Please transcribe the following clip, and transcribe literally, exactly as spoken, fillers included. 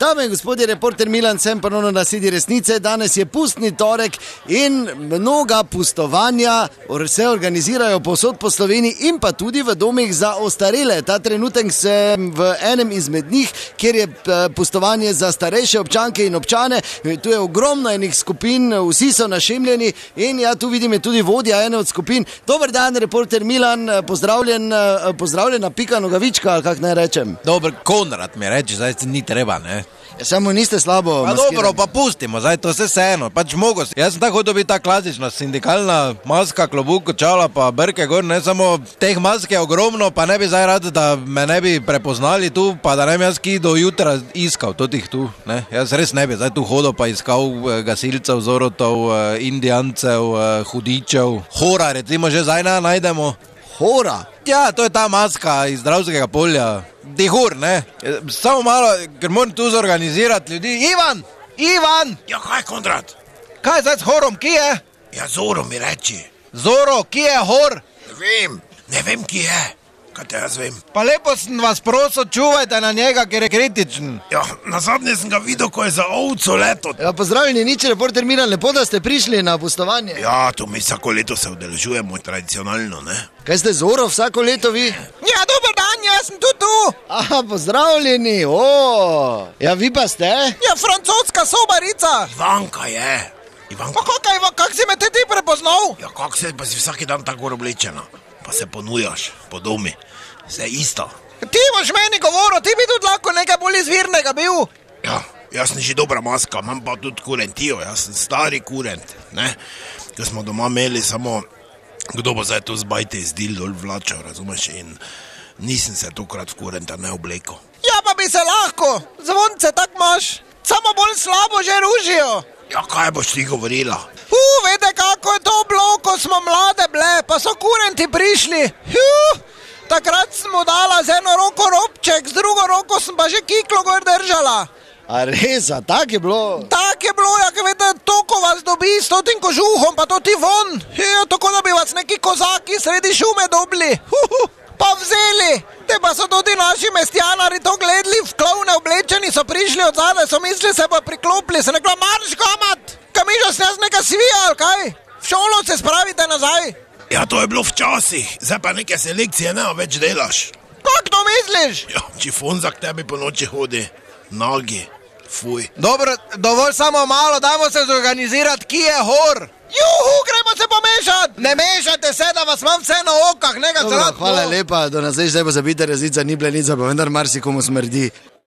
Dame in gospodje, reporter Milan, sem ponovno na Sedi resnice. Danes je pustni torek in mnoga pustovanja se organizirajo povsod po Sloveniji in pa tudi v domih za ostarele. Ta trenutek sem v enem izmed njih, kjer je pustovanje za starejše občanke in občane. Tu je ogromno enih skupin, vsi so našemljeni in ja, tu vidim je tudi vodja ene od skupin. Dober dan, reporter Milan, pozdravljen, pozdravljena Pika Nogavička, ali kak naj rečem. Dober, Konrad mi reči, zdaj ni treba, ne? Ja, samo niste slabo pa maskirani. Dobro, pa pustimo, zdaj to se vseeno, pač mogo. Jaz sem tako hotel biti ta klasična sindikalna maska, klobuk, očala pa brke gor, ne samo teh mask je ogromno, pa ne bi zdaj rad, da me ne bi prepoznali tu, pa da ne bi jaz ki do jutra iskal totih tu, ne? Jaz res ne bi zdaj tu hodil pa iskal gasilcev, zorotov, indijancev, hudičev, hora recimo že zdaj ne najdemo. Hora? Ja, to je ta maska iz Dravskega polja. Dihur, ne? Samo malo, ker moram tu zorganizirati ljudi. Ivan! Ivan! Ja, kaj, Konrad? Kaj zdaj s horom, ki je? Ja, Zoro mi reči. Zoro, ki je hor? Ne vem, ne vem, ki je. Kaj te jaz vem? Pa lepo sem vas prosil, čuvajte na njega, ker je kritičen. Ja, nazadnje sem ga videl, ko je za ovco leto. Ja, pozdravljeni, nič, reporter Milan, lepo, da ste prišli na pustovanje. Ja, to mi vsako leto se udeležujemo tradicionalno, ne? Kaj ste Zoro vsako leto vi? Ja, dober dan, jaz sem tudi tu. Aha, pozdravljeni, o, ja, vi pa ste? Ja, francoska sobarica. Ivanka je. Ivanka. Pa kaj, kak si me te ti prepoznal? Ja, kak se, pa si vsaki dan tako oblečena. Pa se ponujaš po domi. Vse isto. Ti boš meni govoril, ti bi tudi lahko nekaj bolj izvirnega bil. Ja, jaz sem že dobra maska, imam pa tudi kurentijo, jaz sem stari kurent, ne? Ko smo doma imeli samo, kdo bo zdaj to z bajte izdil dol vlačal, razumeš, in nisem se tokrat v kurenta ne obleko. Ja, pa bi se lahko, zvonce tak imaš, samo bolj slabo že ružijo. Ja, kaj boš ti govorila? U, vede, kako je to bilo, ko smo mlade bile, pa so kurenti prišli. Juh, takrat sem mu dala z eno roko robček, z drugo roko sem pa že kiklo gor držala. A res, a tak je bilo? Tak je bilo, ja, vede, to, ko vas dobi s totim kožuhom, pa to ti von. Jo, tako da bi vas neki kozaki sredi šume dobili. Huhu, pa vzeli. Te pa so tudi naši mestjanari to gledali, v klovne oblečeni so prišli od zadaj, so mislili se pa priklopili, se nekla marš gamat. Kamiža se jaz neka svija, ali kaj? V šolo se spravite nazaj. Ja, to je bilo včasih, zdaj pa neke selekcije ne več delaš. Kak to misliš? Ja, čifonza k tebi po noči hodi, nagi, fuj. Dobro, dovolj samo malo, dajmo se zorganizirati, ki je hor. Juhu, gremo se pomešati. Ne mešajte se, da vas imam vse na okah, nekaj zrad. Hvala lepa, do nazaj, zdaj bo zabita resnica, ni blenica, pa vendar marsikomu smrdi.